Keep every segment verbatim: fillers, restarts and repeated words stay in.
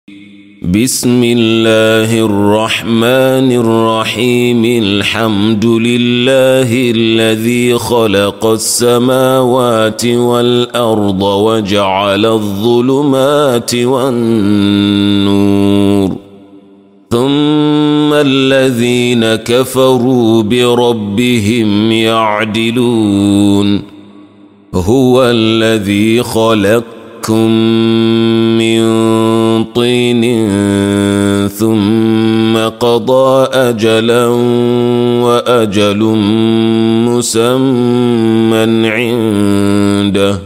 بسم الله الرحمن الرحيم الحمد لله الذي خلق السماوات والأرض وجعل الظلمات والنور ثم الذين كفروا بربهم يعدلون هو الذي خلقكم من طين ثم قضى أجلا وأجل مسمى عنده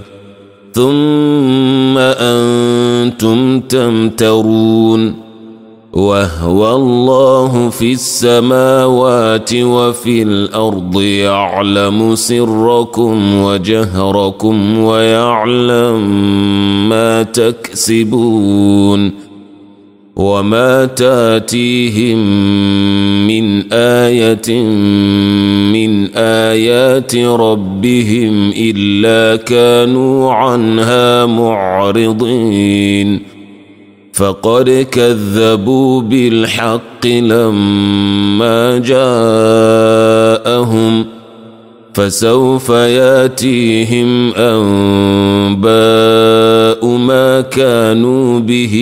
ثم أنتم تمترون وهو الله في السماوات وفي الأرض يعلم سركم وجهركم ويعلم ما تكسبون وما تاتيهم من آية من آيات ربهم إلا كانوا عنها معرضين فقد كذبوا بالحق لما جاءهم فسوف ياتيهم أنباء ما كانوا به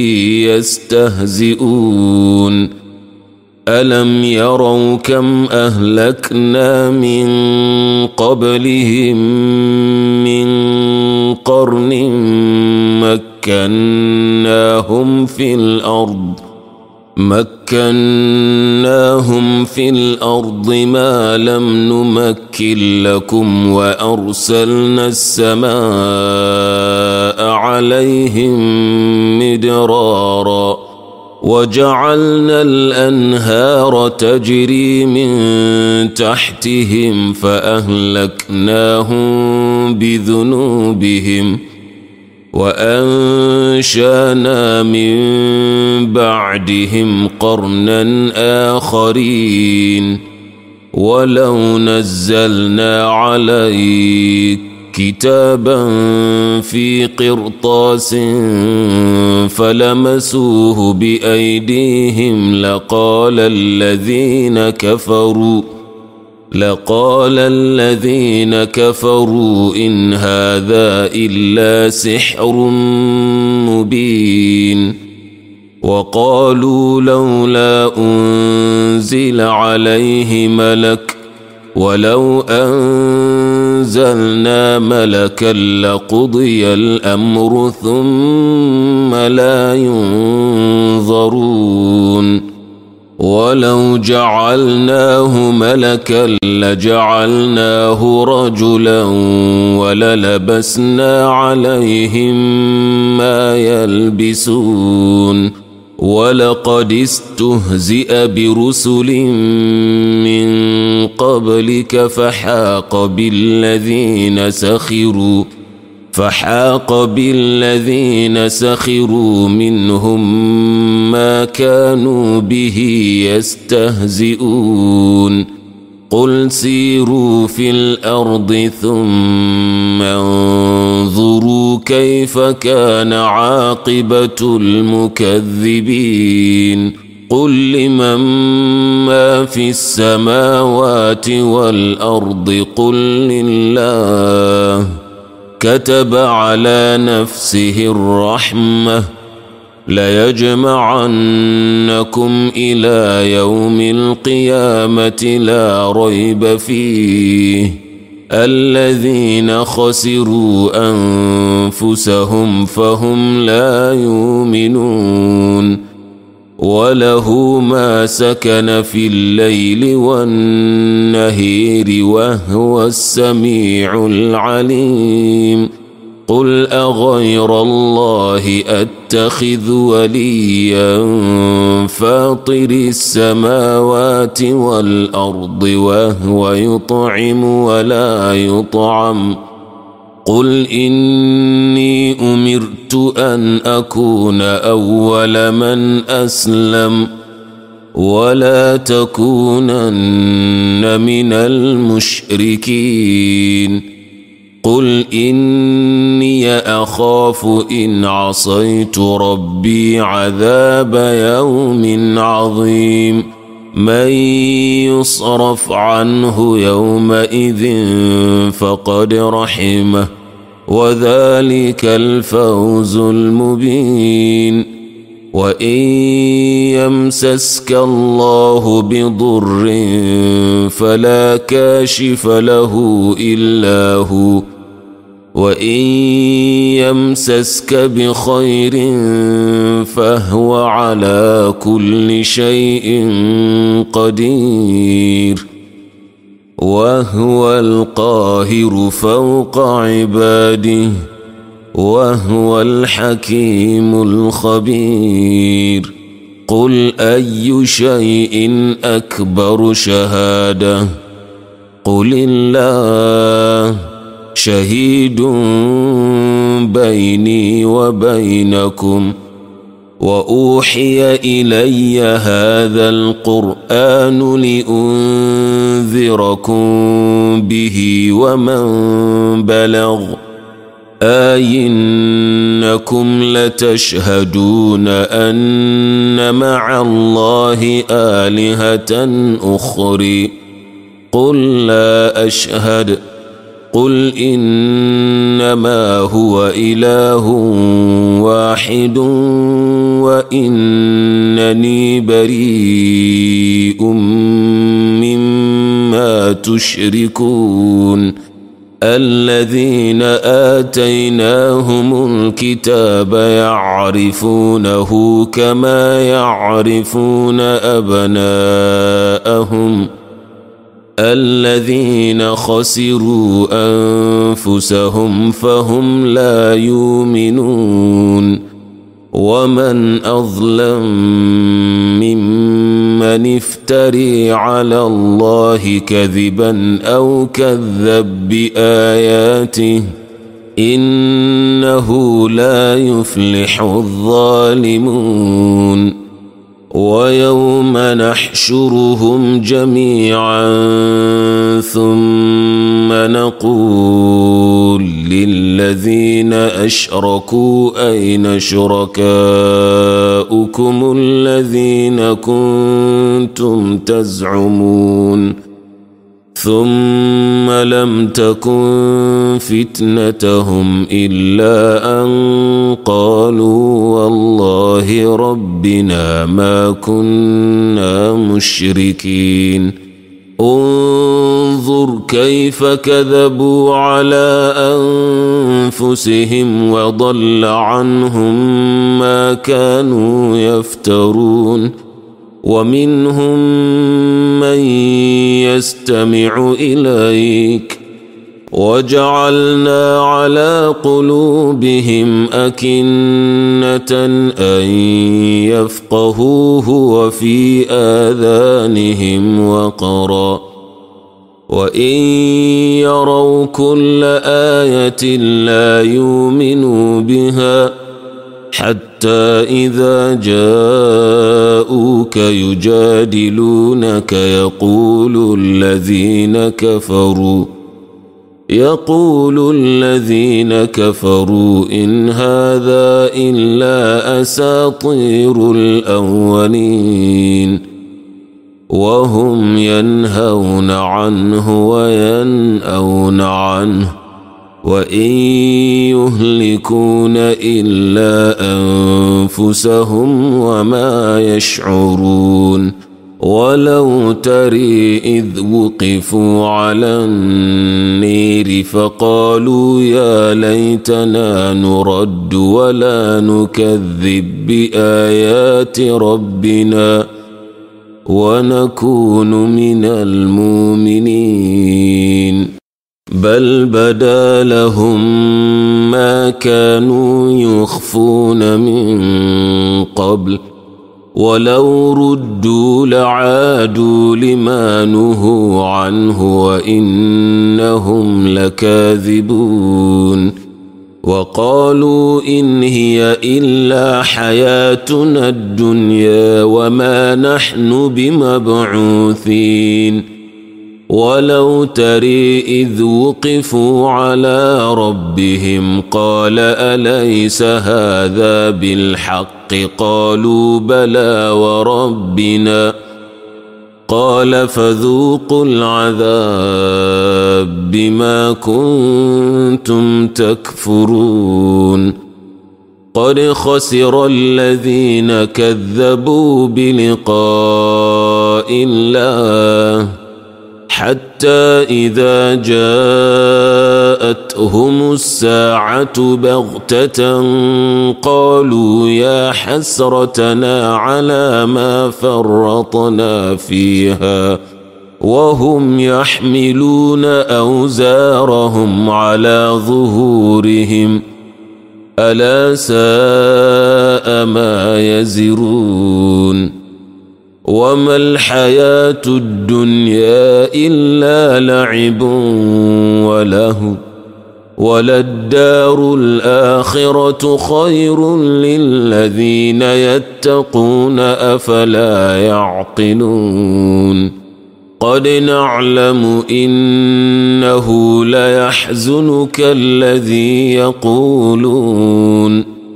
يستهزئون ألم يروا كم أهلكنا من قبلهم من قرن مكناهم في الأرض مكناهم في الأرض ما لم نمكن لكم وأرسلنا السماء عليهم مدرارا وجعلنا الأنهار تجري من تحتهم فأهلكناهم بذنوبهم وأنشأنا من بعدهم قرنا آخرين ولو نزلنا عليك كتابا في قرطاس فلمسوه بأيديهم لقال الذين كفروا لقال الذين كفروا إن هذا إلا سحر مبين وقالوا لولا أنزل عليه ملك ولو أنزلنا ملكا لقضي الأمر ثم لا ينظرون ولو جعلناه ملكا لجعلناه رجلا وللبسنا عليهم ما يلبسون ولقد استهزئ برسل من قبلك فحاق بالذين سخروا فحاق بالذين سخروا منهم ما كانوا به يستهزئون قل سيروا في الأرض ثم انظروا كيف كان عاقبة المكذبين قل لمن ما في السماوات والأرض قل لله كتب على نفسه الرحمة ليجمعنكم إلى يوم القيامة لا ريب فيه الذين خسروا أنفسهم فهم لا يؤمنون وله ما سكن في الليل والنهير وهو السميع العليم قل أغير الله أتخذ وليا فاطر السماوات والأرض وهو يطعم ولا يطعم قل إني أمرت أن أكون أول من أسلم ولا تكونن من المشركين قل إني أخاف إن عصيت ربي عذاب يوم عظيم من يصرف عنه يومئذ فقد رحمه وذلك الفوز المبين وإن يمسسك الله بضر فلا كاشف له إلا هو وإن يمسسك بخير فهو على كل شيء قدير وهو القاهر فوق عباده وهو الحكيم الخبير قل أي شيء أكبر شهادة قل الله شهيد بيني وبينكم وأوحي إلي هذا القرآن لأنذركم به ومن بلغ أئنكم لتشهدون أن مع الله آلهة أخرى قل لا أشهد قل إنما هو إله واحد وإنني بريء مما تشركون الذين آتيناهم الكتاب يعرفونه كما يعرفون أبناءهم الذين خسروا أنفسهم فهم لا يؤمنون ومن أظلم ممن افتري على الله كذبا أو كذب بآياته إنه لا يفلح الظالمون ويوم نحشرهم جميعا ثم نقول للذين أشركوا أين شركاؤكم الذين كنتم تزعمون ثم لم تكن فتنتهم إلا أن قالوا والله ربنا ما كنا مشركين انظر كيف كذبوا على أنفسهم وضل عنهم ما كانوا يفترون ومنهم من يستمع إليك وجعلنا على قلوبهم أكنة أن يفقهوه وفي آذانهم وقرا وإن يروا كل آية لا يؤمنوا بها حتى إذا جاءوك يجادلونك يقول الذين كفروا يقول الذين كفروا إن هذا إلا أساطير الأولين وهم ينهون عنه وينأون عنه وإن يهلكون إلا أنفسهم وما يشعرون ولو تري إذ وقفوا على النير فقالوا يا ليتنا نرد ولا نكذب بآيات ربنا ونكون من المؤمنين بل بدا لهم ما كانوا يخفون من قبل ولو ردوا لعادوا لما نهوا عنه وإنهم لكاذبون وقالوا إن هي إلا حياتنا الدنيا وما نحن بمبعوثين ولو تري إذ وقفوا على ربهم قال أليس هذا بالحق قالوا بلى وربنا قال فذوقوا العذاب بما كنتم تكفرون قد خسر الذين كذبوا بلقاء الله حتى إذا جاءتهم الساعة بغتة قالوا يا حسرتنا على ما فرطنا فيها وهم يحملون أوزارهم على ظهورهم ألا ساء ما يزرون وما الحياة الدنيا إلا لعب وله وللدار الآخرة خير للذين يتقون أفلا يعقلون قد نعلم إنه ليحزنك الذي يقولون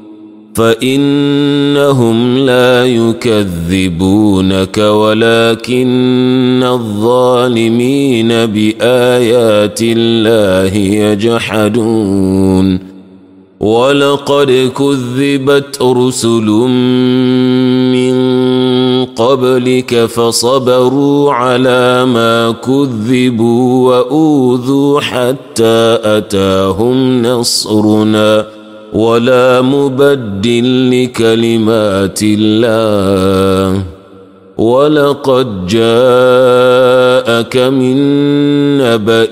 فإنهم لا يكذبونك ولكن الظالمين بآيات الله يجحدون ولقد كذبت رسل من قبلك فصبروا على ما كذبوا وأوذوا حتى أتاهم نصرنا ولا مبدل لكلمات الله ولقد جاءك من نبأ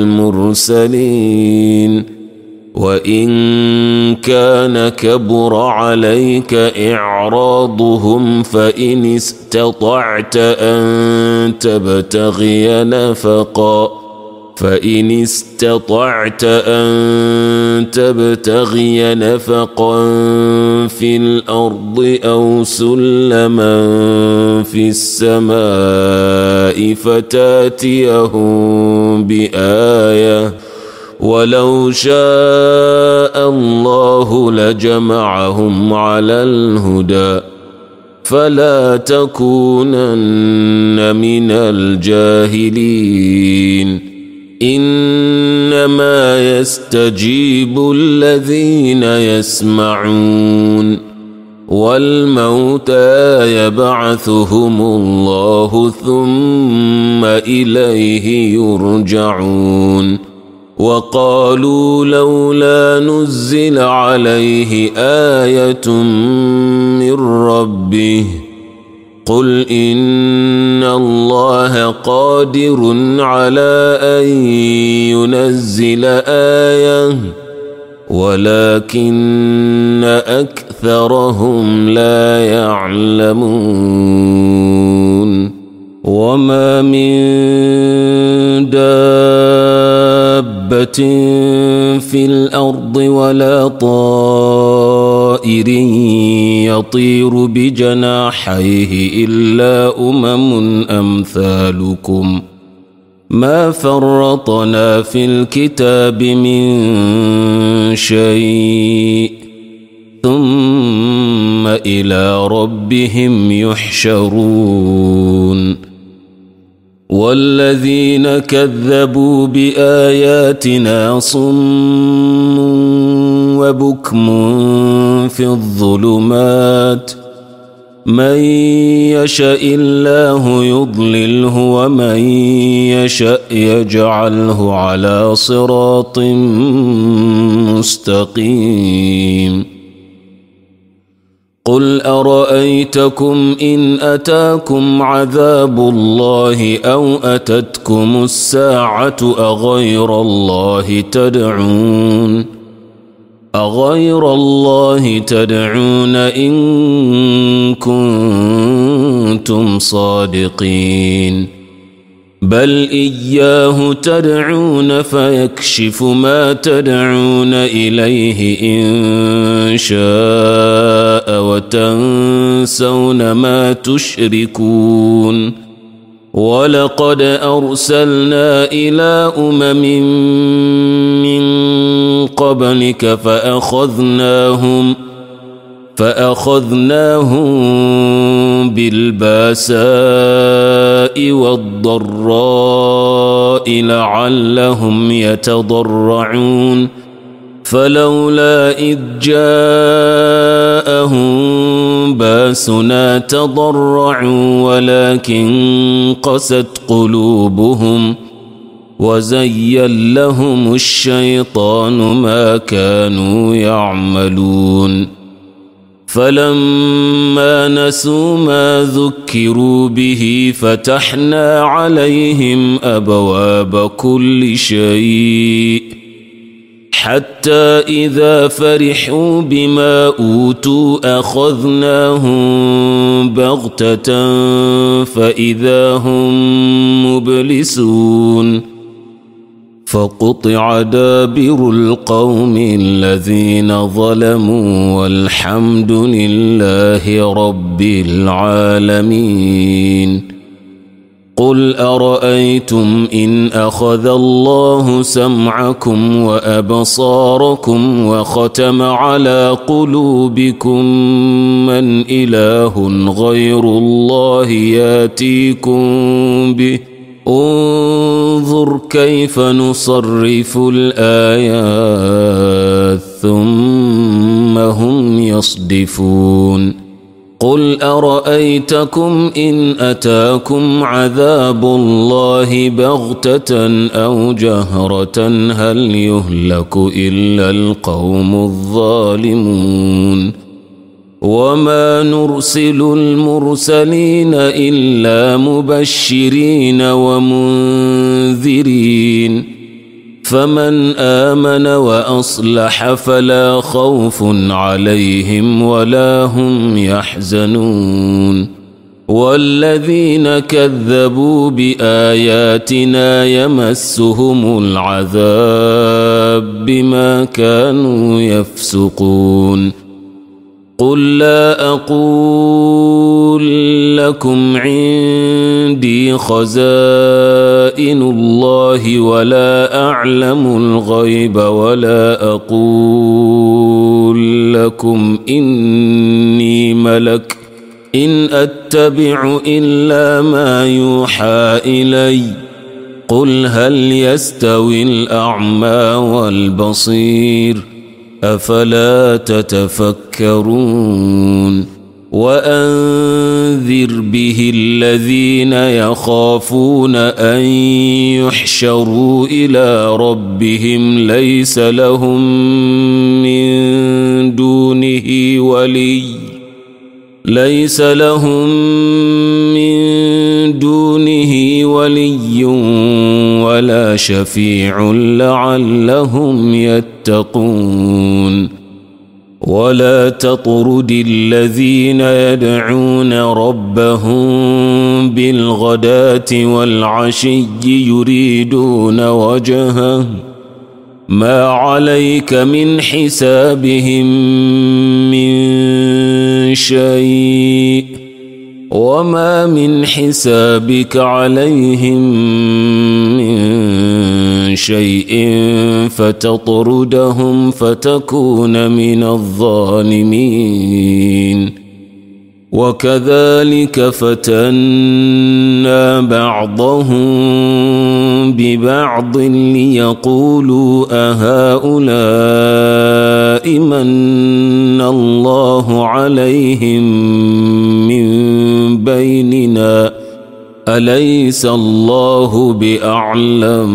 المرسلين وإن كان كبر عليك إعراضهم فإن استطعت أن تبتغي نفقا فإن استطعت أن تبتغي نفقا في الأرض أو سلما في السماء فتاتيهم بآية ولو شاء الله لجمعهم على الهدى فلا تكونن من الجاهلين إنما يستجيب الذين يسمعون والموتى يبعثهم الله ثم إليه يرجعون وقالوا لولا نزل عليه آية من ربه قل إن الله قادر على أن ينزل آية ولكن أكثرهم لا يعلمون وما من دابة في الأرض ولا طائر يطير بجناحيه إلا أمم أمثالكم ما فرطنا في الكتاب من شيء ثم إلى ربهم يحشرون والذين كذبوا بآياتنا صم وبكم في الظلمات من يشاء الله يضلله ومن يشاء يجعله على صراط مستقيم قل أرأيتكم إن أتاكم عذاب الله أو أتتكم الساعة أغير الله تدعون أغير الله تدعون إن كنتم صادقين بل إياه تدعون فيكشف ما تدعون إليه إن شاء وتنسون ما تشركون ولقد أرسلنا إلى أمم من قبلك فأخذناهم فأخذناهم بالباساء والضراء لعلهم يتضرعون فلولا إذ جاءهم باسنا تضرعوا ولكن قست قلوبهم وزين لهم الشيطان ما كانوا يعملون فلما نسوا ما ذكروا به فتحنا عليهم أبواب كل شيء حتى إذا فرحوا بما أوتوا أخذناهم بغتة فإذا هم مبلسون فقطع دابر القوم الذين ظلموا والحمد لله رب العالمين قل أرأيتم إن أخذ الله سمعكم وأبصاركم وختم على قلوبكم من إله غير الله ياتيكم به انظر كيف نصرف الآيات ثم هم يصدفون قل أرأيتكم إن أتاكم عذاب الله بغتة أو جهرة هل يهلك إلا القوم الظالمون وما نرسل المرسلين إلا مبشرين ومنذرين فمن آمن وأصلح فلا خوف عليهم ولا هم يحزنون والذين كذبوا بآياتنا يمسهم العذاب بما كانوا يفسقون قل لا أقول لكم عندي خزائن الله ولا أعلم الغيب ولا أقول لكم إني ملك إن أتبع إلا ما يوحى إلي قل هل يستوي الأعمى والبصير أفلا تتفكرون وأنذر به الذين يخافون أن يحشروا إلى ربهم ليس لهم من دونه ولي ليس لهم من دونه ولي ولا شفيع لعلهم يتقون ولا تطرد الذين يدعون ربهم بالغداة والعشي يريدون وجهه ما عليك من حسابهم من شيء وما من حسابك عليهم من شيء فتطردهم فتكون من الظالمين وكذلك فتنا بعضهم ببعض ليقولوا أهؤلاء من الله عليهم من بيننا أليس الله بأعلم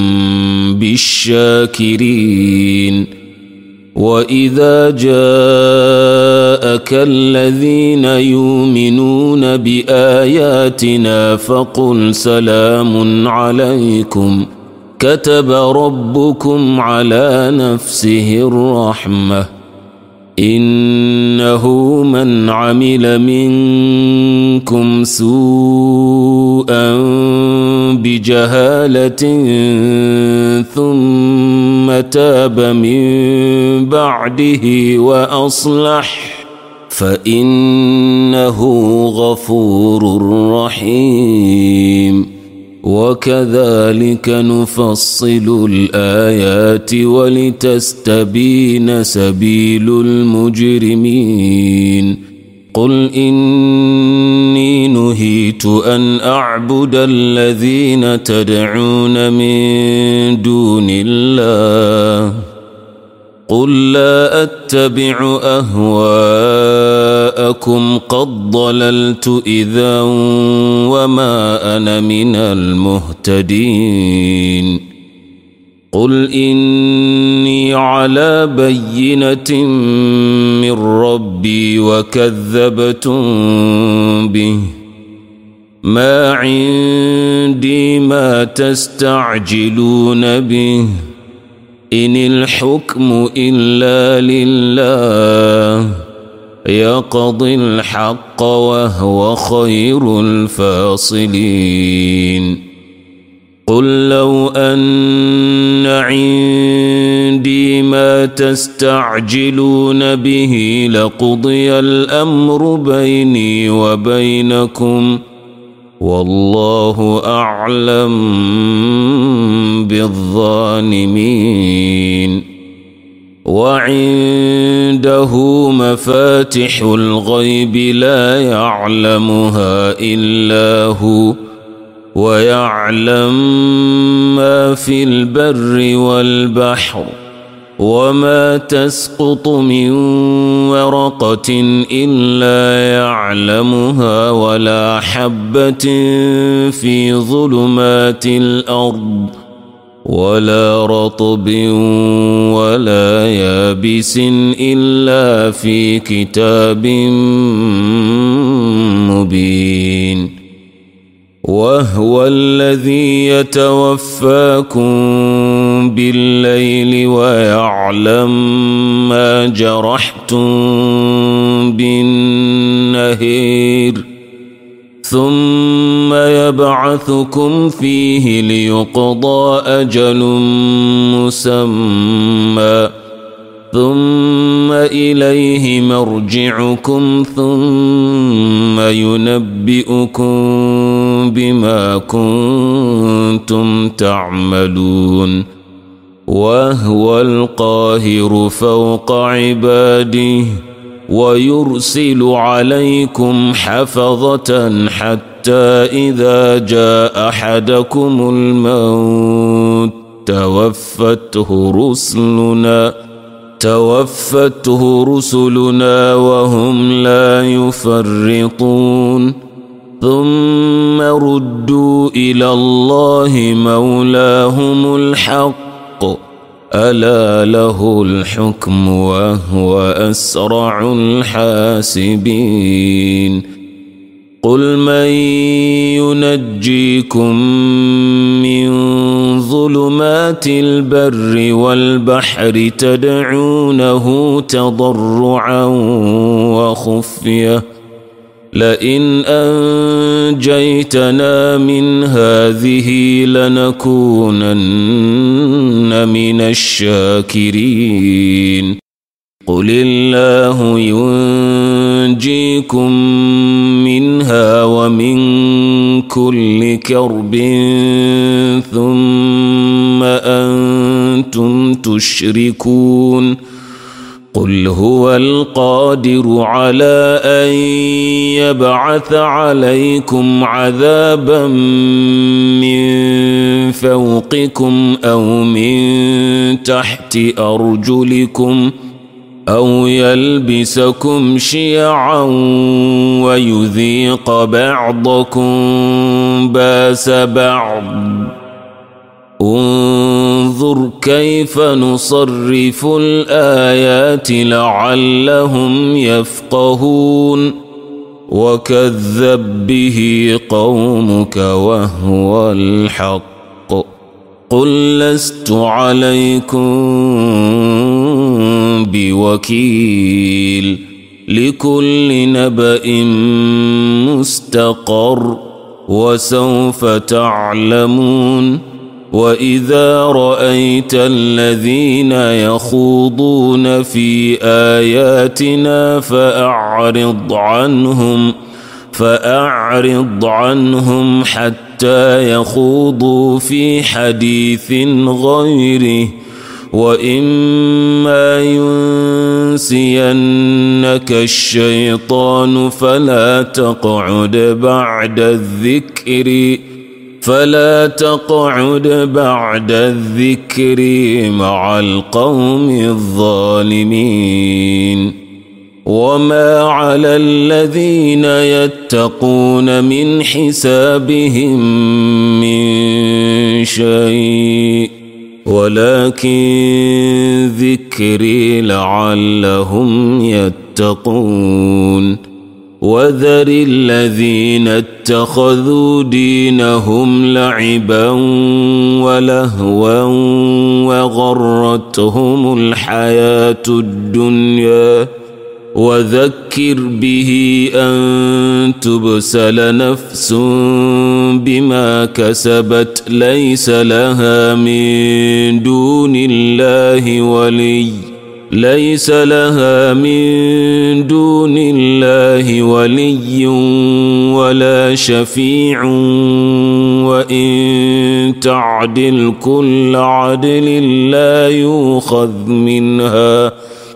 بالشاكرين وإذا جاءك الذين يؤمنون بآياتنا فقل سلام عليكم كتب ربكم على نفسه الرحمة إنه من عمل منكم سوءا بجهالة ثم تاب من بعده وأصلح فإنه غفور رحيم وكذلك نفصل الآيات ولتستبين سبيل المجرمين قل إني نهيت أن أعبد الذين تدعون من دون الله قل لا أتبع أهواءكم قد ضللت إذا وما أنا من المهتدين قل إني على بينة من ربي وكذبتم به ما عندي ما تستعجلون به إن الحكم إلا لله يقضي الحق وهو خير الفاصلين قل لو أن عندي ما تستعجلون به لقضي الأمر بيني وبينكم والله أعلم بالظالمين وعنده مفاتح الغيب لا يعلمها إلا هو ويعلم ما في البر والبحر وما تسقط من ورقة إلا يعلمها ولا حبة في ظلمات الأرض ولا رطب ولا يابس إلا في كتاب مبين وهو الذي يتوفاكم بالليل ويعلم ما جرحتم بالنهار ثم يبعثكم فيه ليقضى أجل مسمى ثم إليه مرجعكم ثم ينبئكم بما كنتم تعملون وهو القاهر فوق عباده ويرسل عليكم حفظة حتى إذا جاء أحدكم الموت توفته رسلنا توفته رسلنا وهم لا يفرطون ثم ردوا إلى الله مولاهم الحق ألا له الحكم وهو أسرع الحاسبين قل من ينجيكم من ظلمات البر والبحر تدعونه تضرعا وخفية لئن أنجيتنا من هذه لنكونن من الشاكرين قل الله ينجيكم منها ومن كل كرب ثم أنتم تشركون قل هو القادر على أن يبعث عليكم عذابا من فوقكم أو من تحت أرجلكم أو يلبسكم شيعا ويذيق بعضكم باس بعض انظر كيف نصرف الآيات لعلهم يفقهون وكذب به قومك وهو الحق قل لست عليكم بوكيل لكل نبأ مستقر وسوف تعلمون وإذا رأيت الذين يخوضون في آياتنا فأعرض عنهم فأعرض عنهم حتى يخوضوا في حديث غيره وإما ينسينك الشيطان فلا تقعد بعد الذكر فلا تقعد بعد الذكر مع القوم الظالمين وما على الذين يتقون من حسابهم من شيء ولكن ذكري لعلهم يتقون وذر الذين اتخذوا دينهم لعبا ولهوا وغرتهم الحياة الدنيا وذكر به أن تبسل نفس بما كسبت ليس لها من دون الله ولي ليس لها من دون الله ولي ولا شفيع وإن تعدل كل عدل لا يؤخذ منها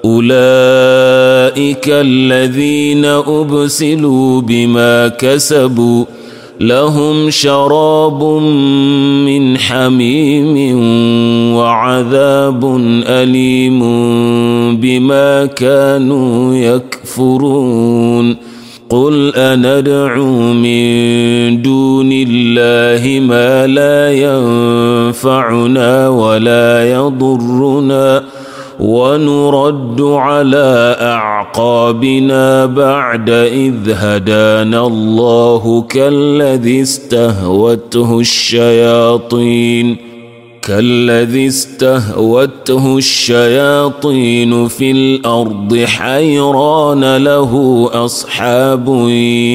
أولئك الذين أبسلوا بما كسبوا لهم شراب من حميم وعذاب أليم بما كانوا يكفرون قل أندعو من دون الله ما لا ينفعنا ولا يضرنا ونرد على أعقابنا بعد إذ هدانا الله كالذي استهوته الشياطين كالذي استهوته الشياطين في الأرض حيران له أصحاب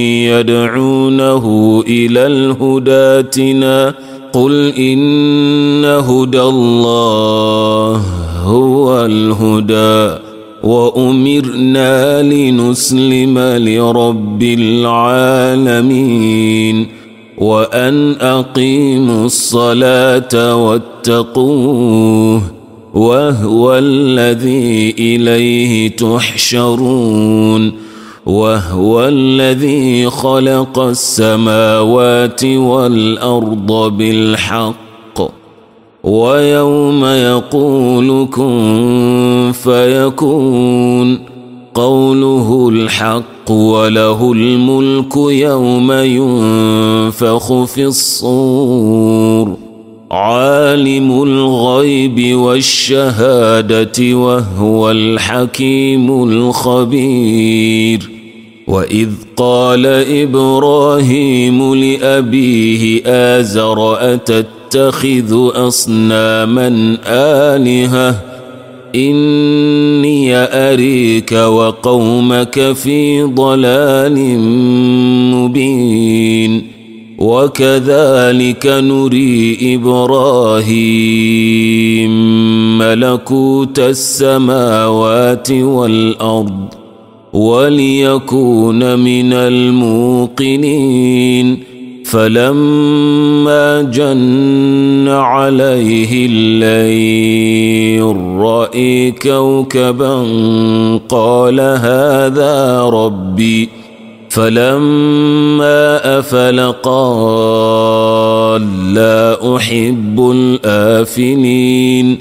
يدعونه إلى الهدى ائتنا قل إن هدى الله هو الهدى وأمرنا لنسلم لرب العالمين وأن أقيموا الصلاة واتقوه وهو الذي إليه تحشرون وهو الذي خلق السماوات والأرض بالحق ويوم يقول كن فيكون قوله الحق وله الملك يوم ينفخ في الصور عالم الغيب والشهادة وهو الحكيم الخبير وإذ قال إبراهيم لأبيه آزر أتتخذ أصناما آلهة إني أريك وقومك في ضلال مبين وكذلك نري إبراهيم ملكوت السماوات والأرض وليكون من الموقنين فلما جن عليه الليل رأى كوكبا قال هذا ربي فلما أفل قال لا أحب الآفلين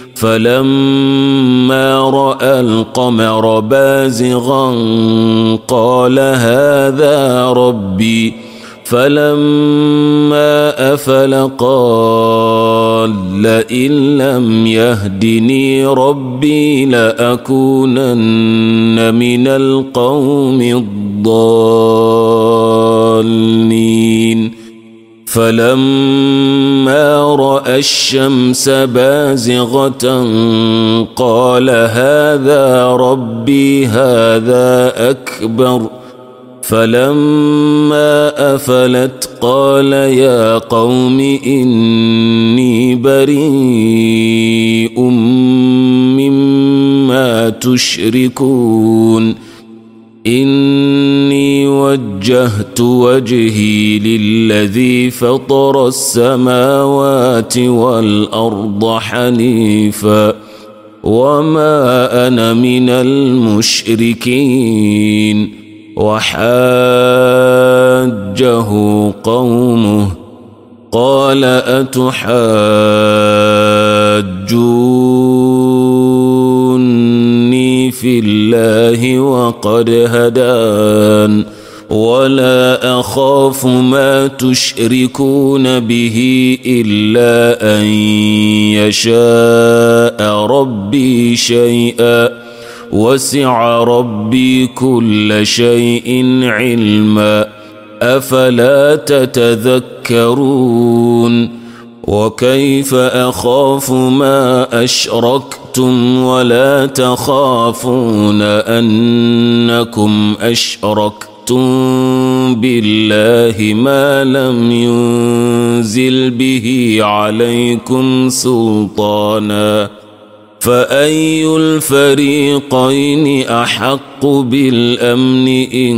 فلما رأى القمر بازغا قال هذا ربي فلما أفل قال لئن لم يهدني ربي لأكونن من القوم الضالين فلما رأى الشمس بازغة قال هذا ربي هذا أكبر فلما أفلت قال يا قوم إني بريء مما تشركون إني وجهت وجهي للذي فطر السماوات والأرض حنيفا وما أنا من المشركين وحاجه قومه قال أتحاجوني في الله وقد هدان ولا أخاف ما تشركون به إلا أن يشاء ربي شيئا وسع ربي كل شيء علما أفلا تتذكرون وكيف أخاف ما أشركتم ولا تخافون أنكم أشركتم بالله ما لم ينزل به عليكم سلطانا فأي الفريقين أحق بالأمن إن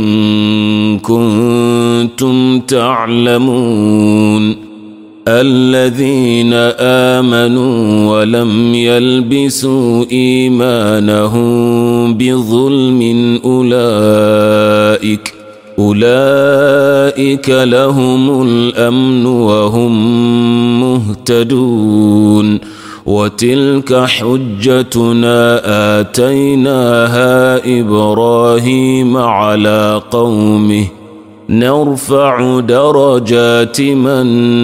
كنتم تعلمون الذين آمنوا ولم يلبسوا إيمانهم بظلم أولئك أولئك لهم الأمن وهم مهتدون وتلك حجتنا آتيناها إبراهيم على قومه نرفع درجات من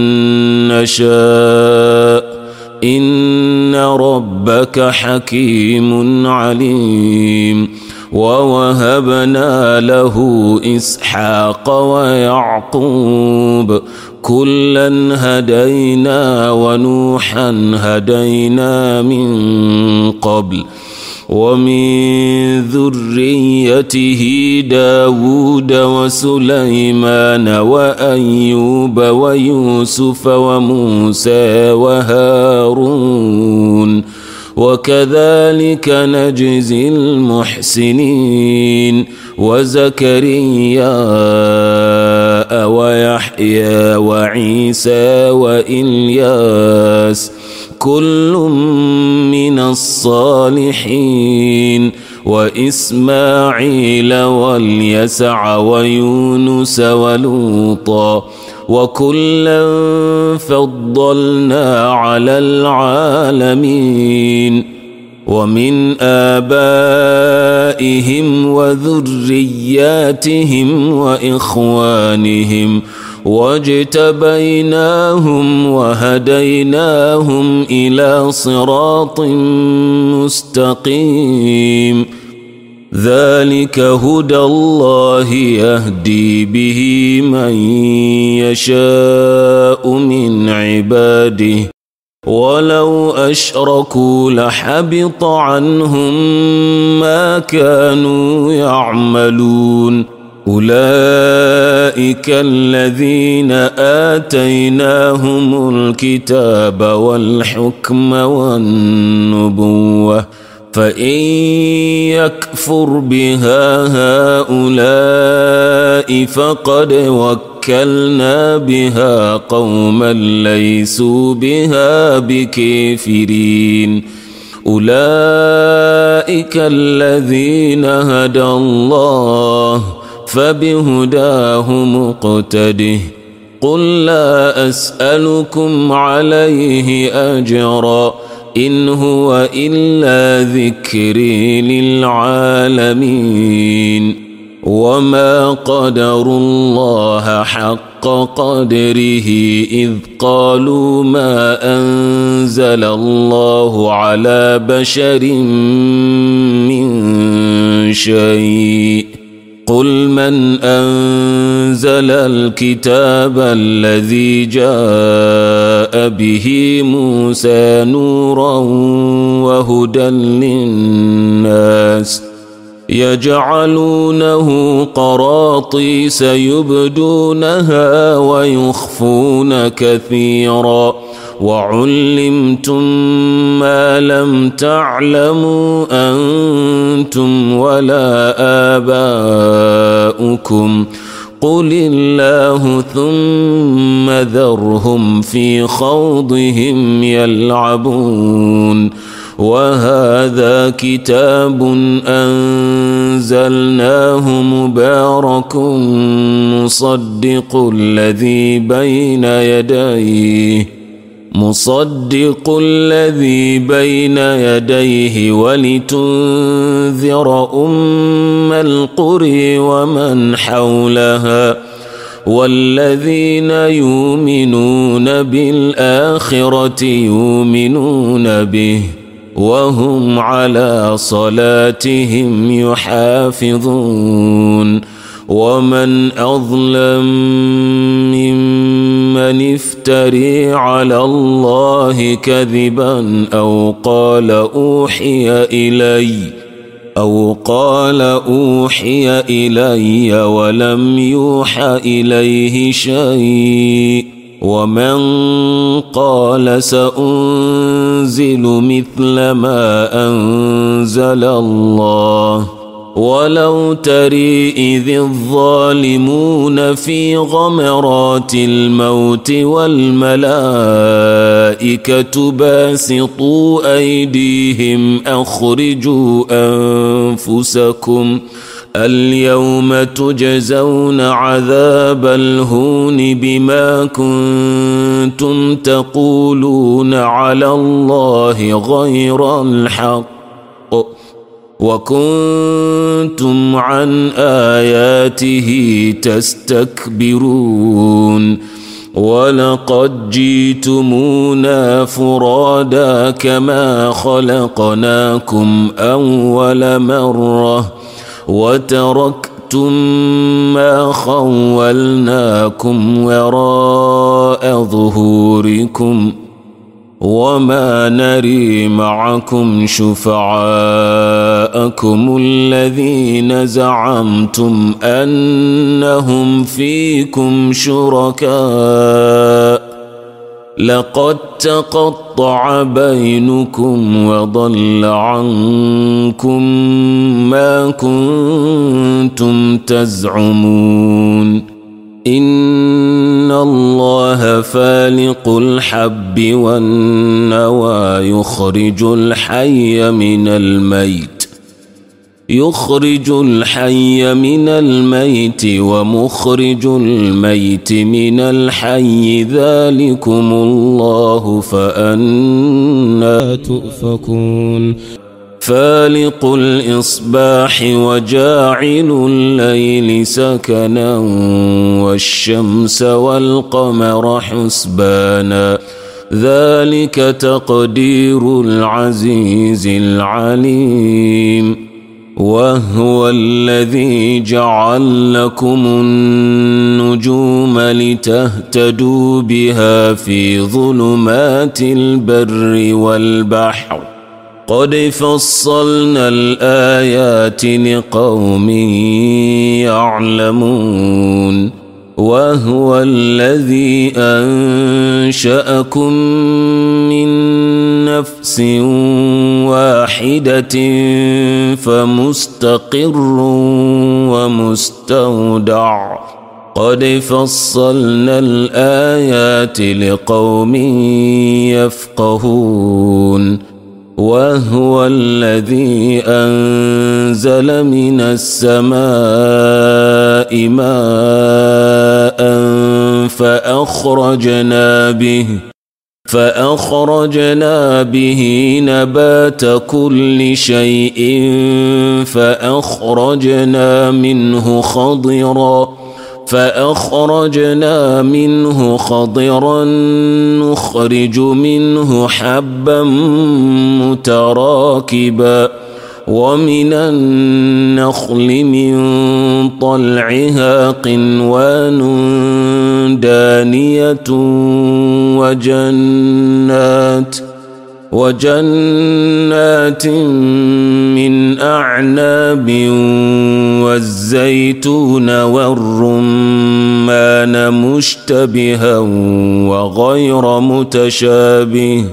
نشاء إن ربك حكيم عليم ووهبنا له إسحاق ويعقوب كلا هدينا ونوحا هدينا من قبل ومن ذريته داود وسليمان وأيوب ويوسف وموسى وهارون وكذلك نجزي المحسنين وزكريا ويحيى وعيسى وإلياس كل من الصالحين وإسماعيل واليسع ويونس ولوطا وكلا فضلنا على العالمين ومن آبائهم وذرياتهم وإخوانهم واجتبيناهم وهديناهم إلى صراط مستقيم ذلك هدى الله يهدي به من يشاء من عباده ولو أشركوا لحبط عنهم ما كانوا يعملون أولئك الذين آتيناهم الكتاب والحكم والنبوة فإن يكفر بها هؤلاء فقد وكلنا بها قوما ليسوا بها بكافرين أولئك الذين هدى الله فبهداه مقتده قل لا أسألكم عليه أجرا إن هو إلا ذكري للعالمين وما قدروا الله حق قدره إذ قالوا ما أنزل الله على بشر من شيء قل من أنزل الكتاب الذي جاء به موسى نورا وهدى للناس يجعلونه قراطيس يبدونها ويخفون كثيرا وعلمتم ما لم تعلموا أنتم ولا آباؤكم قل الله ثم ذرهم في خوضهم يلعبون وهذا كتاب أنزلناه مبارك مصدق الذي بين يديه مصدق الذي بين يديه ولتنذر أم القرى ومن حولها والذين يؤمنون بالآخرة يؤمنون به وهم على صلاتهم يحافظون ومن أظلم ممن افتري على الله كذبا أو قال أوحي إلي أو قال أوحي إلي ولم يوحى إليه شيء ومن قال سأنزل مثل ما أنزل الله ولو تري إذ الظالمون في غمرات الموت والملائكة باسطوا أيديهم أخرجوا أنفسكم اليوم تجزون عذاب الهون بما كنتم تقولون على الله غير الحق وكنتم عن آياته تستكبرون ولقد جئتمونا فرادا كما خلقناكم أول مرة وتركتم ما خولناكم وراء ظهوركم وما نري معكم شفعاءكم الذين زعمتم أنهم فيكم شركاء لقد تقطع بينكم وضل عنكم ما كنتم تزعمون إن الله فالق الحب والنوى يخرج الحي من الميت يخرج الحي من الميت ومخرج الميت من الحي ذلكم الله فأنى تؤفكون فالق الإصباح وجاعل الليل سكنا والشمس والقمر حسبانا ذلك تقدير العزيز العليم وهو الذي جعل لكم النجوم لتهتدوا بها في ظلمات البر والبحر قد فصلنا الآيات لقوم يعلمون وهو الذي أنشأكم من نفس واحدة فمستقر ومستودع قد فصلنا الآيات لقوم يفقهون وهو الذي أنزل من السماء ماء فأخرجنا به فأخرجنا به نبات كل شيء فأخرجنا منه خضرا فأخرجنا منه خضرا نخرج منه حبا متراكبا ومن النخل من طلعها قنوان دانية وجنات وجنات من أعناب والزيتون والرمان مشتبها وغير متشابه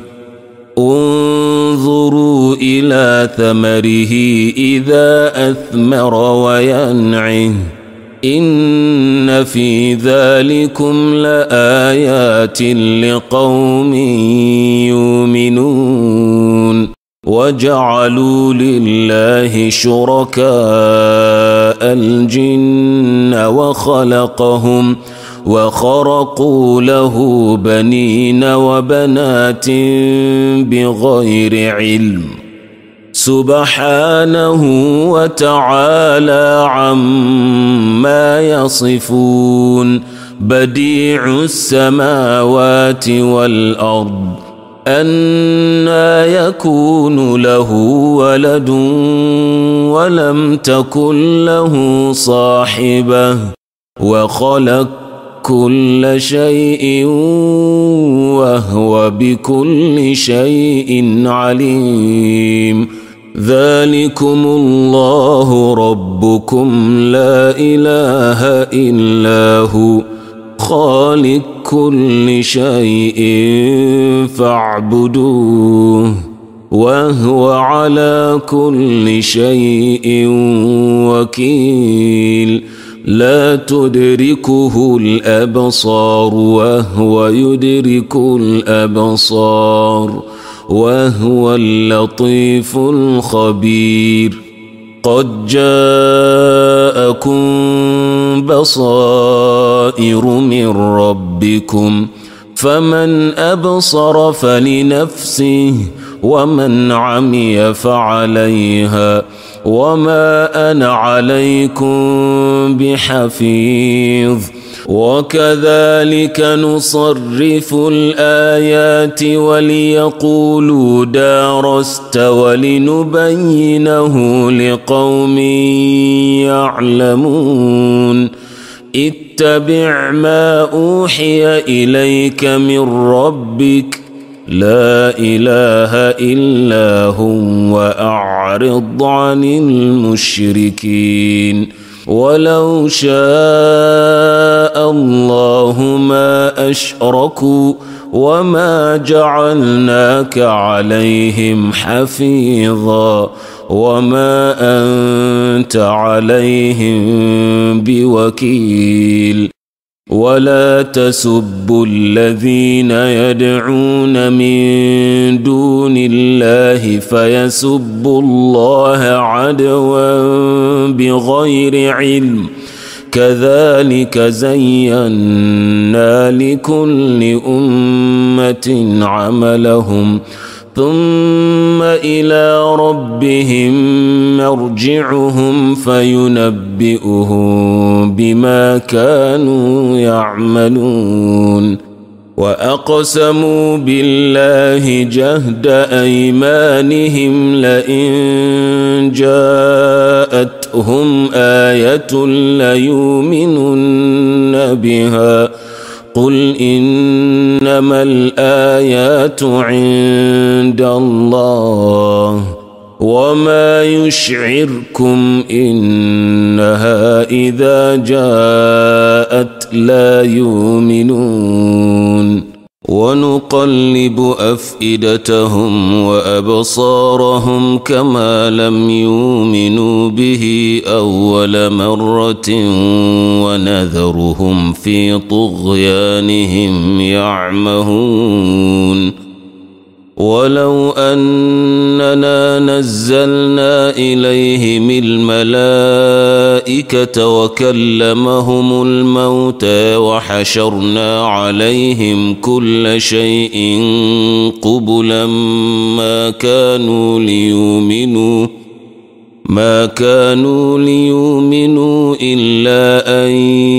انظروا إلى ثمره إذا أثمر وينعه إن في ذلكم لآيات لقوم يؤمنون وجعلوا لله شركاء الجن وخلقهم وخرقوا له بنين وبنات بغير علم سبحانه وتعالى عما يصفون بديع السماوات والأرض أنى يكون له ولد ولم تكن له صاحبة وخلق كل شيء وهو بكل شيء عليم ذلكم الله ربكم لا إله إلا هو خالق كل شيء فاعبدوه وهو على كل شيء وكيل لا تدركه الأبصار وهو يدرك الأبصار وهو اللطيف الخبير قد جاءكم بصائر من ربكم فمن أبصر فلنفسه ومن عمي فعليها وما أنا عليكم بحفيظ وكذلك نصرف الآيات وليقولوا دارست ولنبينه لقوم يعلمون اتبع ما أوحي إليك من ربك لا إله إلا هو وأعرض عن المشركين ولو شاء الله ما أشركوا وما جعلناك عليهم حفيظا وما أنت عليهم بوكيل ولا تسبوا الذين يدعون من دون الله فيسبوا الله عدوا بغير علم كذلك زينا لكل أمة عملهم ثم إلى ربهم مرجعهم فينبئهم بما كانوا يعملون وأقسموا بالله جهد أيمانهم لئن جاءتهم آية ليؤمنن بها قل إنما الآيات عند الله وما يشعركم إنها إذا جاءت لا يؤمنون ونقلب أفئدتهم وأبصارهم كما لم يؤمنوا به أول مرة ونذرهم في طغيانهم يعمهون ولو أننا نزلنا إليهم الملائكة وكلمهم الموتى وحشرنا عليهم كل شيء قبلا ما كانوا ليؤمنوا ما كانوا ليؤمنوا إلا أن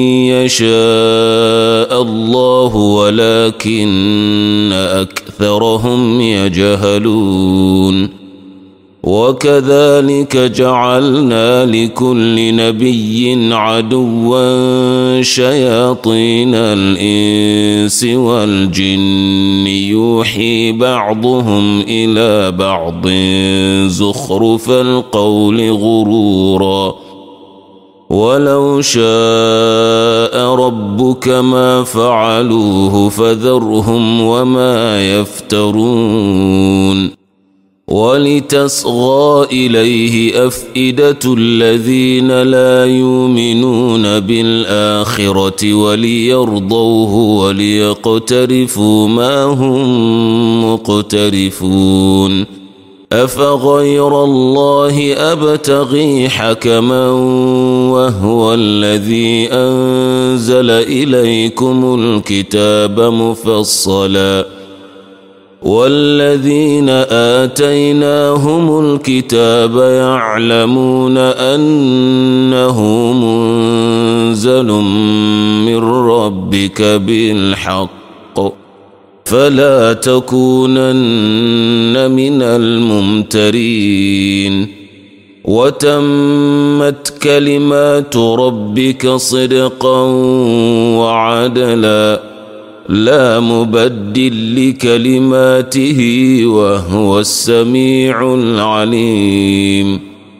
يشاء الله ولكن أكثرهم يجهلون وكذلك جعلنا لكل نبي عدوا شياطين الإنس والجن يوحي بعضهم إلى بعض زخرف القول غرورا ولو شاء ربك ما فعلوه فذرهم وما يفترون ولتصغى إليه أفئدة الذين لا يؤمنون بالآخرة وليرضوه وليقترفوا ما هم مقترفون أفغير الله أبتغي حكما وهو الذي أنزل إليكم الكتاب مفصلا والذين آتيناهم الكتاب يعلمون أنه منزل من ربك بالحق فلا تكونن من الممترين وتمت كلمات ربك صدقا وعدلا لا مبدل لكلماته وهو السميع العليم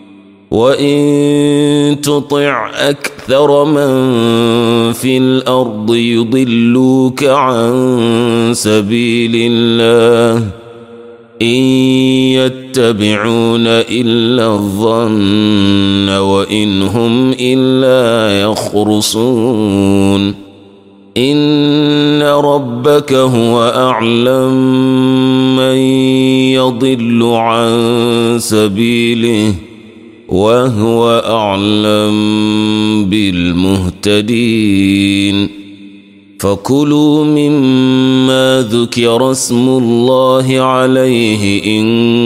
وإن تطع أكثر من في الأرض يضلوك عن سبيل الله إن يتبعون إلا الظن وإن هم إلا يخرصون إن ربك هو أعلم من يضل عن سبيله وهو أعلم بالمهتدين فكلوا مما ذكر اسم الله عليه إن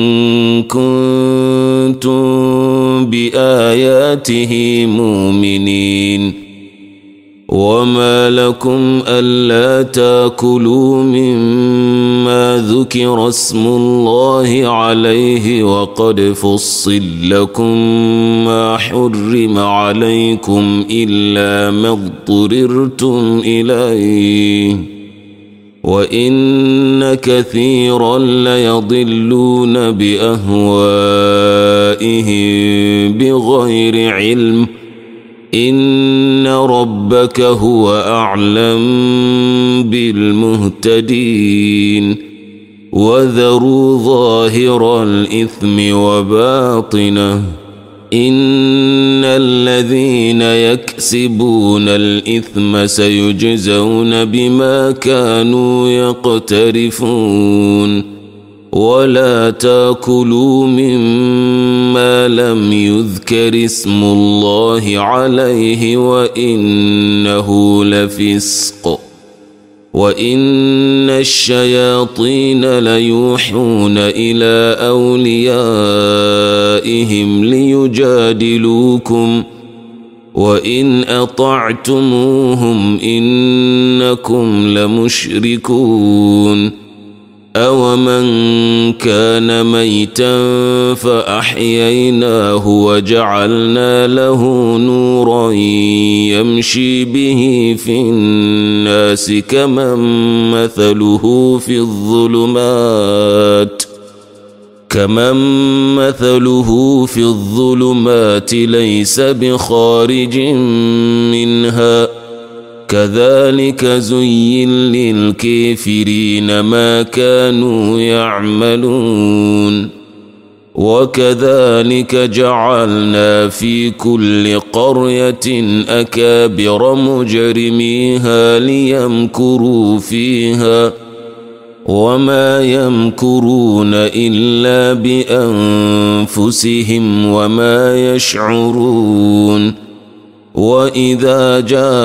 كنتم بآياته مؤمنين وما لكم ألا تاكلوا مما ذكر اسم الله عليه وقد فصل لكم ما حرم عليكم إلا ما اضطررتم إليه وإن كثيرا ليضلون بأهوائهم بغير علم إن ربك هو أعلم بالمهتدين وذروا ظاهر الإثم وباطنه إن الذين يكسبون الإثم سيجزون بما كانوا يقترفون ولا تاكلوا مما لم يذكر اسم الله عليه وإنه لفسق وإن الشياطين ليوحون إلى أوليائهم ليجادلوكم وإن أطعتموهم إنكم لمشركون أومن كان ميتا فأحييناه وجعلنا له نورا يمشي به في الناس كمن مثله في الظلمات كمن مثله في الظلمات ليس بخارج منها كذلك زين للكافرين ما كانوا يعملون وكذلك جعلنا في كل قرية أكابر مجرميها ليمكروا فيها وما يمكرون إلا بأنفسهم وما يشعرون وإذا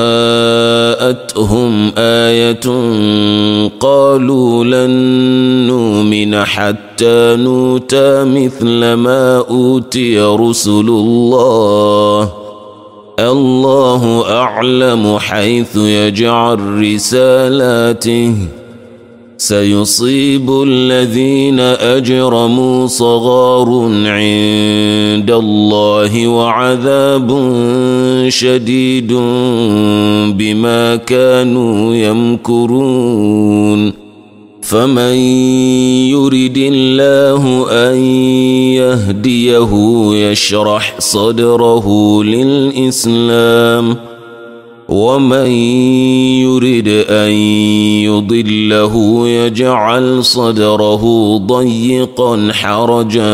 جاءتهم آية قالوا لن نؤمن حتى نؤتى مثل ما أوتي رسل الله الله أعلم حيث يجعل رسالاته سيصيب الذين أجرموا صغار عند الله وعذاب شديد بما كانوا يمكرون فمن يرد الله أن يهديه يشرح صدره للإسلام ومن يرد أن يضله يجعل صدره ضيقا حرجا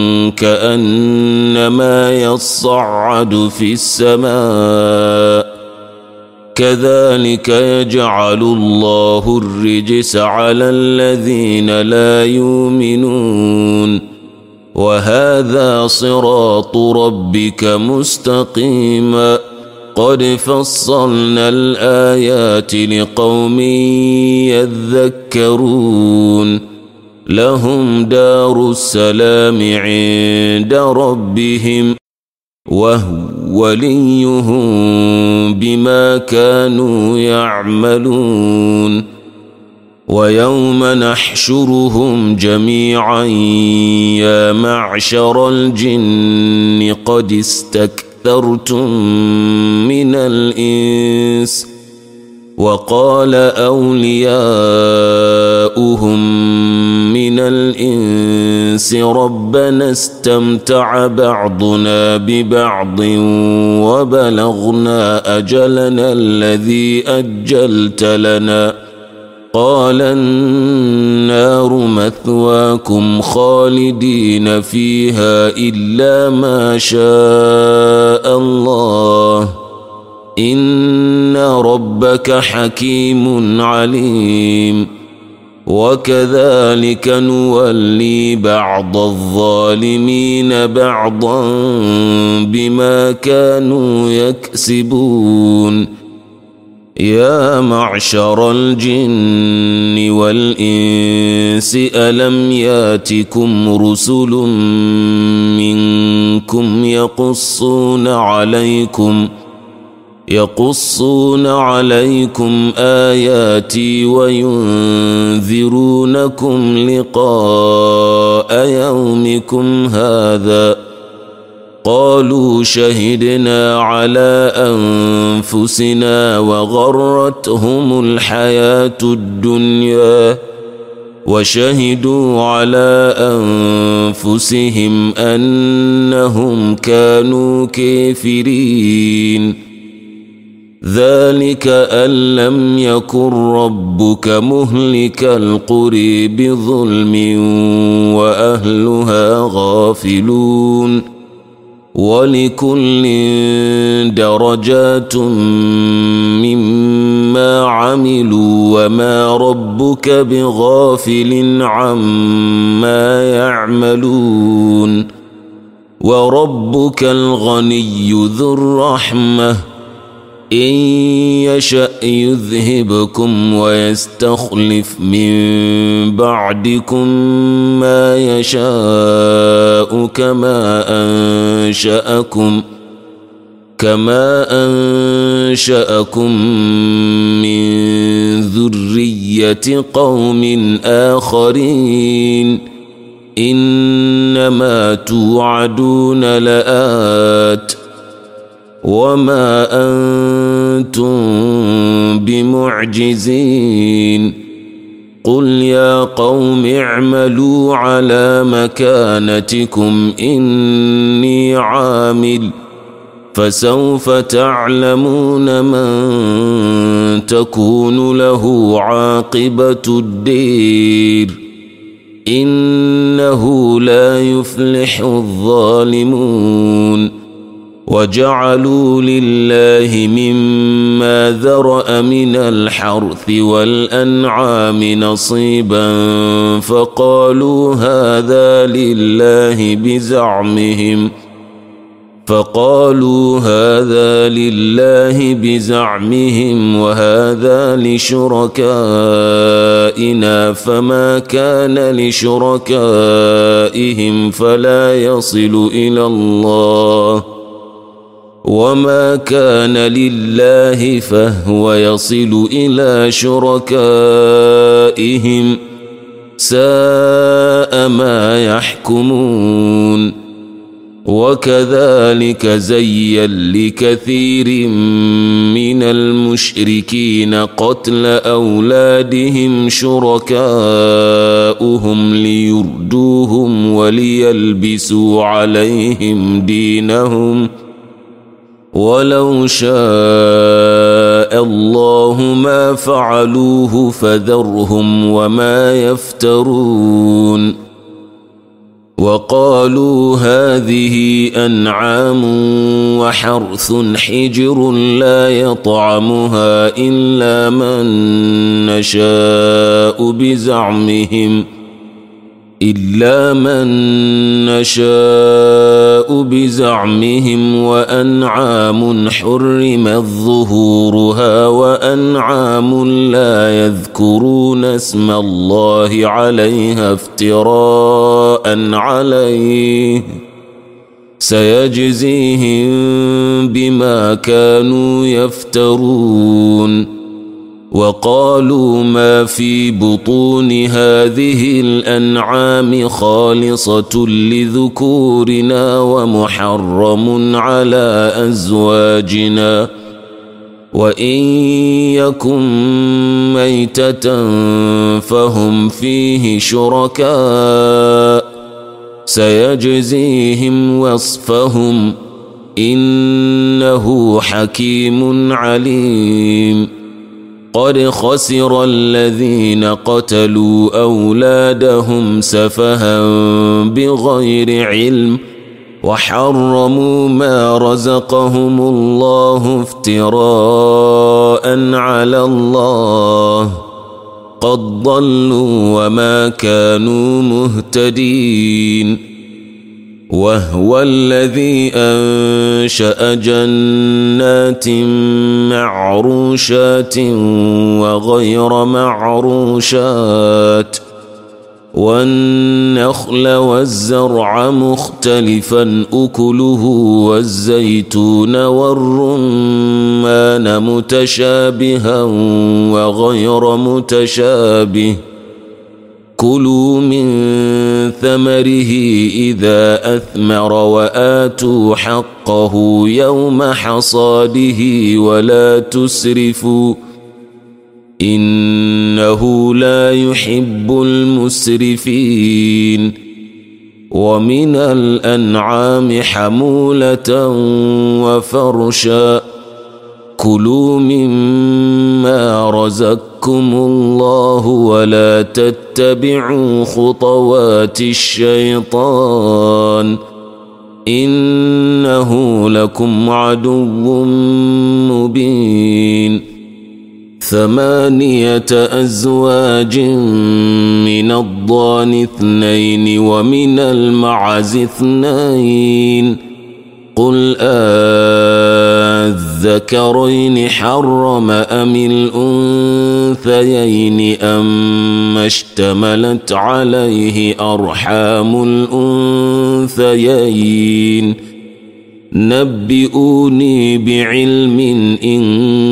كأنما يصعد في السماء كذلك يجعل الله الرجس على الذين لا يؤمنون وهذا صراط ربك مستقيما قد فصلنا الآيات لقوم يذكرون لهم دار السلام عند ربهم وهو وليهم بما كانوا يعملون ويوم نحشرهم جميعا يا معشر الجن قد استكثرتم من الإنس وقال أولياؤهم من الإنس ربنا استمتع بعضنا ببعض وبلغنا أجلنا الذي أجلت لنا قال النار مثواكم خالدين فيها إلا ما شاء الله إن ربك حكيم عليم وكذلك نولي بعض الظالمين بعضا بما كانوا يكسبون يا معشر الجن والإنس ألم ياتكم رسل منكم يقصون عليكم يقصون عليكم آياتي وينذرونكم لقاء يومكم هذا قالوا شهدنا على أنفسنا وغرتهم الحياة الدنيا وشهدوا على أنفسهم أنهم كانوا كافرين ذلك أن لم يكن ربك مهلك القرى بظلم وأهلها غافلون ولكل درجات مما عملوا وما ربك بغافل عما يعملون وربك الغني ذو الرحمة إن يشأ يذهبكم ويستخلف من بعدكم ما يشاء كما أنشأكم كما أنشأكم من ذرية قوم آخرين إنما توعدون لآت وما أنتم بمعجزين قل يا قوم اعملوا على مكانتكم إني عامل فسوف تعلمون من تكون له عاقبة الدير إنه لا يفلح الظالمون وجعلوا لله مما ذرأ من الحرث والأنعام نصيبا فقالوا هذا لله بزعمهم فقالوا هذا لله بزعمهم وهذا لشركائنا فما كان لشركائهم فلا يصل إلى الله وما كان لله فهو يصل إلى شركائهم ساء ما يحكمون وكذلك زين لكثير من المشركين قتل أولادهم شركاؤهم ليردوهم وليلبسوا عليهم دينهم ولو شاء الله ما فعلوه فذرهم وما يفترون وقالوا هذه أنعام وحرث حجر لا يطعمها إلا من نشاء بزعمهم إلا من نشاء بزعمهم وأنعام حرمت ظهورها وأنعام لا يذكرون اسم الله عليها افتراء عليه سيجزيهم بما كانوا يفترون وقالوا ما في بطون هذه الأنعام خالصة لذكورنا ومحرم على أزواجنا وإن يكن ميتة فهم فيه شركاء سيجزيهم وصفهم إنه حكيم عليم قد خسر الذين قتلوا أولادهم سفها بغير علم وحرموا ما رزقهم الله افتراء على الله قد ضلوا وما كانوا مهتدين وهو الذي أنشأ جنات معروشات وغير معروشات والنخل والزرع مختلفا أكله والزيتون والرمان متشابها وغير متشابه كلوا من ثمره إذا أثمر وآتوا حقه يوم حصاده ولا تسرفوا إنه لا يحب المسرفين ومن الأنعام حمولة وفرشا كلوا مما رزقكم الله ولا تتبعوا خطوات الشيطان إنه لكم عدو مبين ثمانية أزواج من الضأن اثنين ومن المعز اثنين قل أذكرين حرم أم الأنثيين أما اشتملت عليه أرحام الأنثيين نبئوني بعلم إن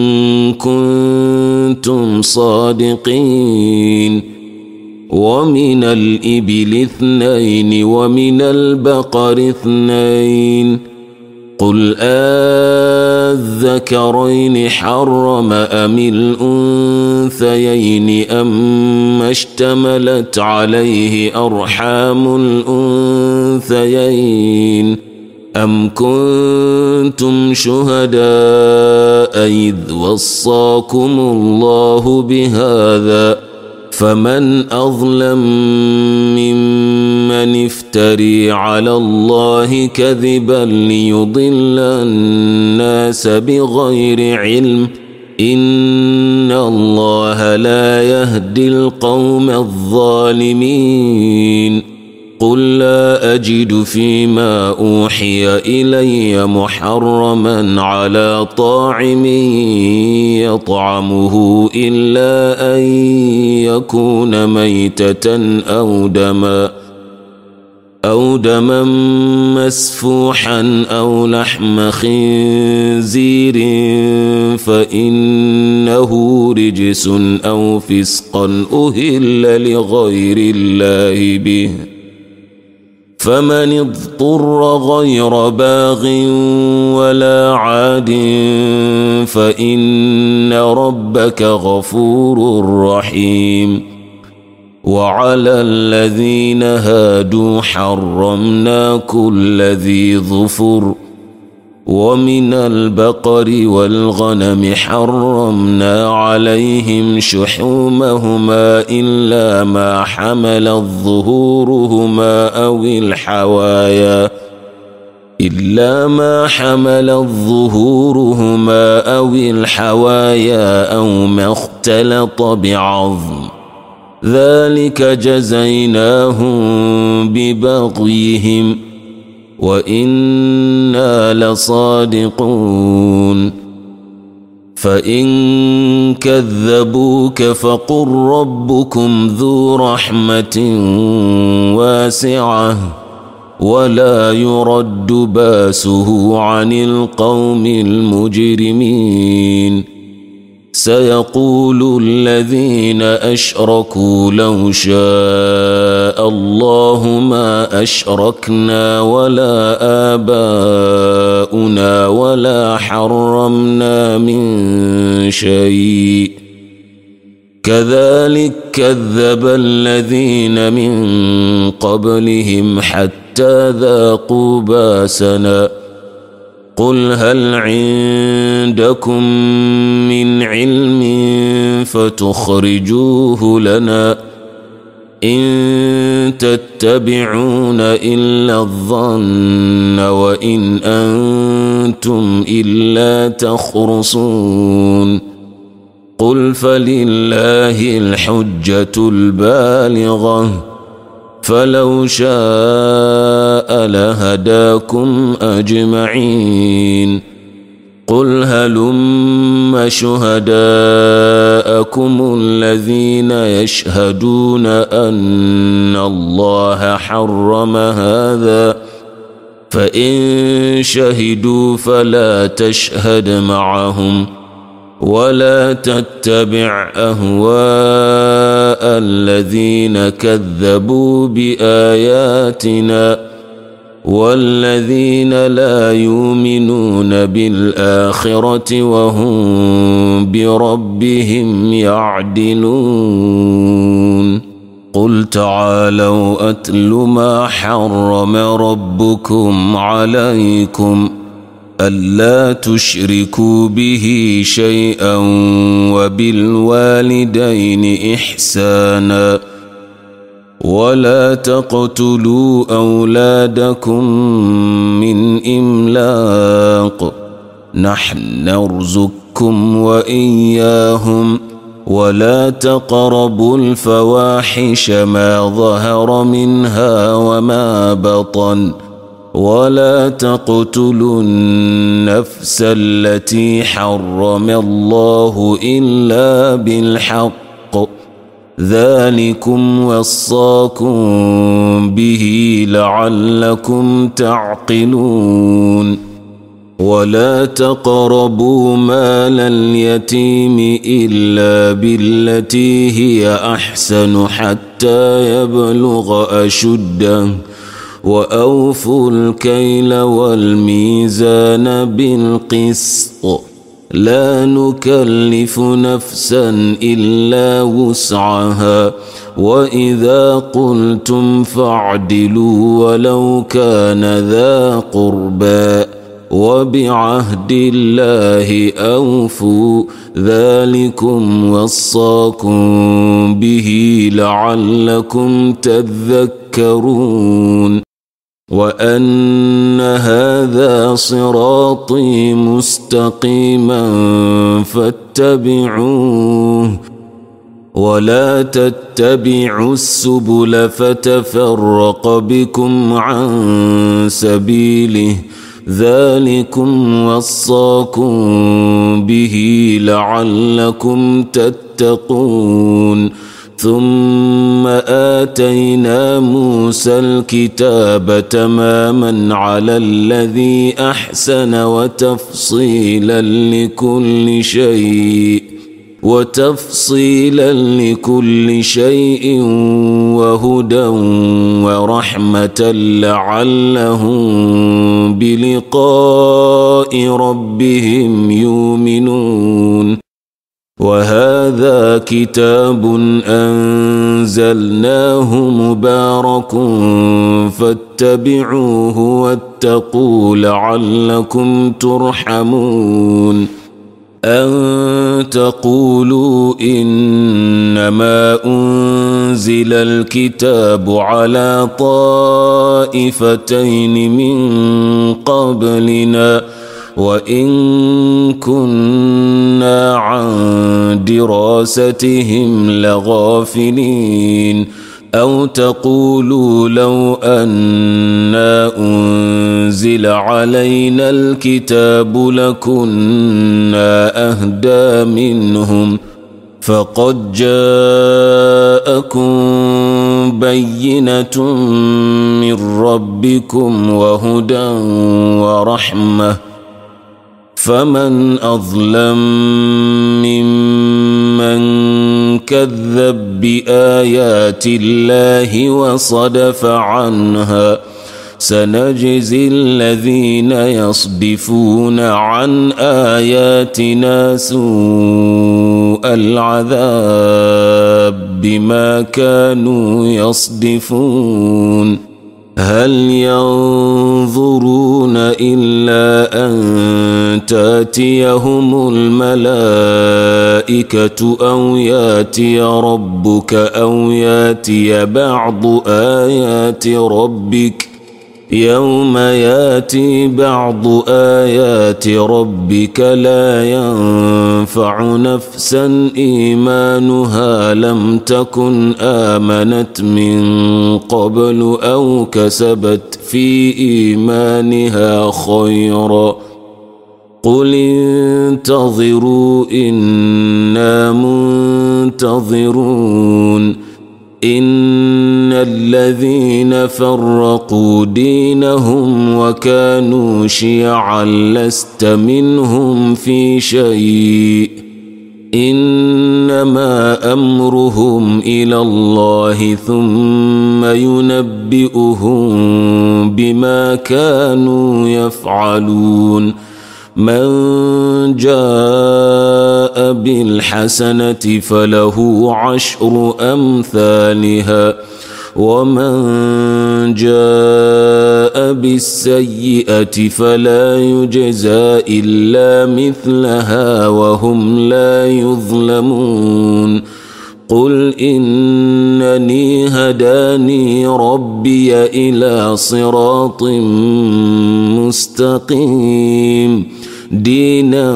كنتم صادقين ومن الإبل اثنين ومن البقر اثنين قل أذكرين حرم أم الأنثيين أما اشتملت عليه أرحام الأنثيين أم كنتم شهداء إذ وصاكم الله بهذا فمن أظلم ممن افتري على الله كذبا ليضل الناس بغير علم إن الله لا يهدي القوم الظالمين قل لا أجد فيما أوحي إلي محرما على طاعم يطعمه إلا أن يكون ميتة أو دما أو دما مسفوحا أو لحم خنزير فإنه رجس أو فسقا أهل لغير الله به، فمن اضطر غير باغ ولا عاد فإن ربك غفور رحيم. وعلى الذين هادوا حرمنا كل ذي ظفر، ومن البقر والغنم حرمنا عليهم شحومهما إلا ما حملت ظهورهما أو الحوايا إلا ما حملت ظهورهما أو الحوايا أو ما اختلط بعظم، ذلك جزيناهم ببغيهم وإنا لصادقون. فإن كذبوك فقل ربكم ذو رحمة واسعة ولا يرد باسه عن القوم المجرمين. سيقول الذين أشركوا لو شاء الله ما أشركنا ولا آباؤنا ولا حرمنا من شيء، كذلك كذب الذين من قبلهم حتى ذاقوا باسنا. قل هل عندكم من علم فتخرجوه لنا؟ إن تتبعون إلا الظن وإن أنتم إلا تخرصون. قل فلله الحجة البالغة، فلو شاء لهداكم أجمعين. قل هلم شهداءكم الذين يشهدون أن الله حرم هذا، فإن شهدوا فلا تشهد معهم ولا تتبع أهواء الذين كذبوا بآياتنا والذين لا يؤمنون بالآخرة وهم بربهم يعدلون. قل تعالوا أتل ما حرم ربكم عليكم ألا تشركوا به شيئا وبالوالدين إحسانا ولا تقتلوا أولادكم من إملاق، نحن نرزقكم وإياهم، ولا تقربوا الفواحش ما ظهر منها وما بطن، ولا تقتلوا النفس التي حرم الله إلا بالحق، ذلكم وصاكم به لعلكم تعقلون. ولا تقربوا مال اليتيم إلا بالتي هي أحسن حتى يبلغ أشده، وأوفوا الكيل والميزان بالقسط، لا نكلف نفسا إلا وسعها، وإذا قلتم فاعدلوا ولو كان ذا قربى، وبعهد الله أوفوا، ذلكم وصاكم به لعلكم تذكرون. وأن هذا صراطي مستقيما فاتبعوه ولا تتبعوا السبل فتفرق بكم عن سبيله، ذلكم وصاكم به لعلكم تتقون. ثم آتينا موسى الكتاب تماما على الذي أحسن وتفصيلا لكل شيء وتفصيلا لكل شيء وهدى ورحمة لعلهم بلقاء ربهم يؤمنون. وهذا كتاب أنزلناه مبارك فاتبعوه واتقوا لعلكم ترحمون. أن تقولوا إنما أنزل الكتاب على طائفتين من قبلنا وإن كنا عن دراستهم لغافلين. أو تقولوا لو أنا أنزل علينا الكتاب لكنا أهدى منهم فقد جاءكم بينة من ربكم وهدى ورحمة فمن أظلم ممن كذب بآيات الله وصدف عنها. سنجزي الذين يصدفون عن آياتنا سوء العذاب بما كانوا يصدفون. هل ينظرون إلا أن تأتيهم الملائكة أو يأتي ربك أو يأتي بعض آيات ربك يوم يأتي بعض آيات ربك لا ينفع نفسا إيمانها لم تكن آمنت من قبل أو كسبت في إيمانها خيرا قل انتظروا إنا منتظرون. إن الذين فرقوا دينهم وكانوا شيعا لست منهم في شيء إنما أمرهم إلى الله ثم ينبئهم بما كانوا يفعلون. من جاء بالحسنة فله عشر أمثالها ومن جاء بالسيئة فلا يجزى إلا مثلها وهم لا يظلمون. قل إنني هداني ربي إلى صراط مستقيم دينا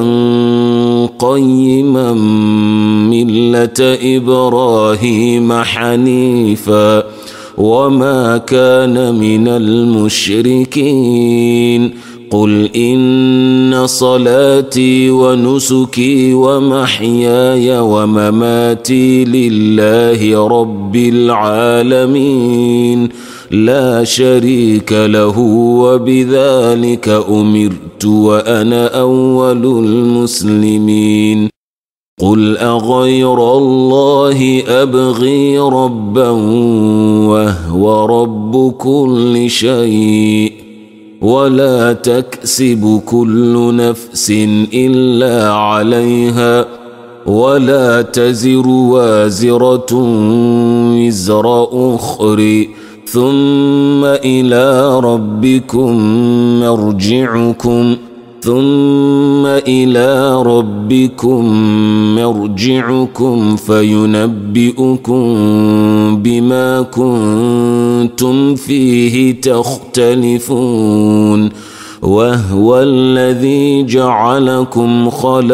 قيما ملة إبراهيم حنيفا وما كان من المشركين. قل إن صلاتي ونسكي ومحياي ومماتي لله رب العالمين لا شريك له وبذلك أمرت وأنا أول المسلمين. قل أغير الله أبغي ربا وهو رب كل شيء ولا تكسب كل نفس إلا عليها ولا تزر وازرة وزر أخرى ثم إلى ربكم مرجعكم ثم إلى ربكم مرجعكم فينبئكم بما كنتم فيه تختلفون. وهو الذي جعلكم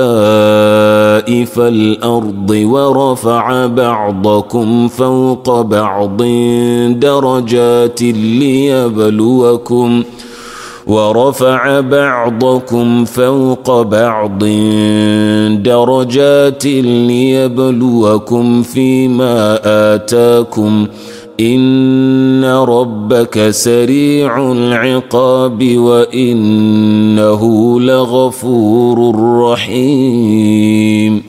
خلائف الأرض ورفع بعضكم فوق بعض درجات ليبلوكم ورفع بعضكم فوق بعض درجات ليبلوكم فيما آتاكم إن ربك سريع العقاب وإنه لغفور رحيم.